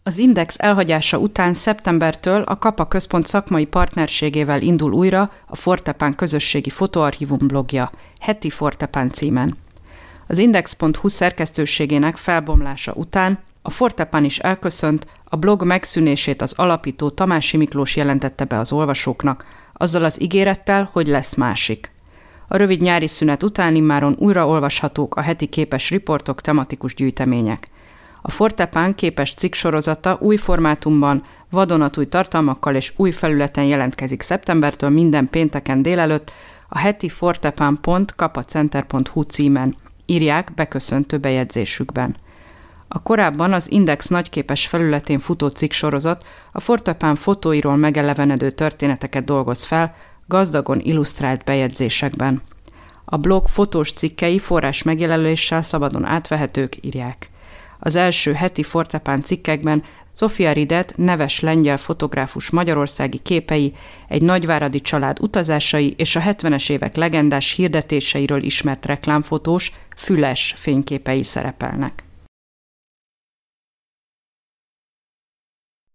Az Index elhagyása után szeptembertől a Kapa Központ szakmai partnerségével indul újra a Fortepán közösségi fotóarchívum blogja, heti Fortepán címen. Az Index.hu szerkesztőségének felbomlása után a Fortepán is elköszönt, a blog megszűnését az alapító Tamási Miklós jelentette be az olvasóknak, azzal az ígérettel, hogy lesz másik. A rövid nyári szünet után immáron újra olvashatók a heti képes riportok, tematikus gyűjtemények. A Fortepán képes cikksorozata új formátumban, vadonatúj tartalmakkal és új felületen jelentkezik szeptembertől minden pénteken délelőtt a heti fortepán.kapacenter.hu címen, írják beköszöntő bejegyzésükben. A korábban az Index nagyképes felületén futó cikksorozat a Fortepán fotóiról megelevenedő történeteket dolgoz fel, gazdagon illusztrált bejegyzésekben. A blog fotós cikkei forrás megjelöléssel szabadon átvehetők, írják. Az első heti Fortepán cikkekben Zofia Ridet, neves lengyel fotográfus magyarországi képei, egy nagyváradi család utazásai és a 70-es évek legendás hirdetéseiről ismert reklámfotós, Füles fényképei szerepelnek.